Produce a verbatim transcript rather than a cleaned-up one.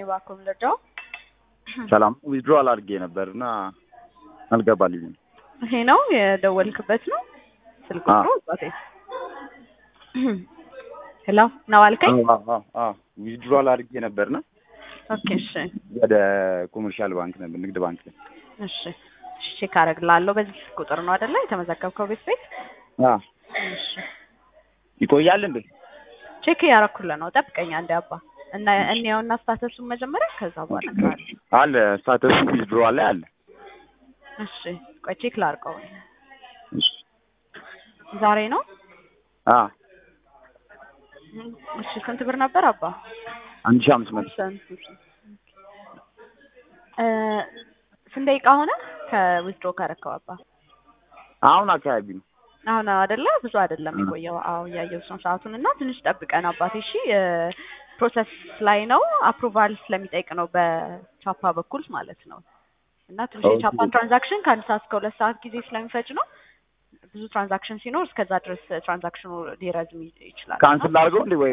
እባክዎ ልርዳው? ሰላም ዊዝድሮዋል አድርጌ ነበርና አልገባልኝም። ይሄ ነው የደወልክበት ነው ስልክ ቁጥሩ? አባቴ ሄሎ ነው አልከኝ? አዎ አዎ አዎ ዊዝድሮዋል አድርጌ ነበርና ኦኬ እሺ ወደ ኮመርሻል ባንክ ነበር ንግድ ባንክ ላይ። እሺ ቼክ አደርግልሃለሁ። በዚህ ቁጥር ነው አይደለ የተመዘገብከው ቤት ቤት? አዎ እሺ ይቆያል እንዴ? ቼክ ያረኩልህ ነው። ጠብቀኝ አንዴ አባ እና እኔውና ስታተሱን መጀመሪያ ከዛ በኋላ እንቀራለን። አለ ስታተሱ ዊዝድሮዋል ላይ አለ። እሺ ቆይ ቼክ ላድርገው። እሺ ዛሬ ነው? አዎ እሺ ስንት ብር ነበር አባ? አንድ ሺህ አምስት መቶ እ ስንት ደቂቃ ሆነ ከዊዝድሮ ካረከው አባ? አሁን አካባቢ ነው። አሁን አይደለ ብዙ አይደለም የቆየው። አዎ ያየሁት ነው ሰዓቱን እና ትንሽ ጠብቀን አባቴ። እሺ ፕሮሰስ ላይ ነው አፕሩቫል ስለሚጠይቅ ነው በቻፓ በኩል ማለት ነው። እና ትንሽ የቻፓ ትራንዛክሽን ከአንድ ሰዓት እስከ ሁለት ሰዓት ጊዜ ስለሚፈጅ ነው። ብዙ ትራንዛክሽን ሲኖር እስከዛ ድረስ ትራንዛክሽኑ ሊረዝም ይችላል። ካንስል አድርገው እንዴ ወይ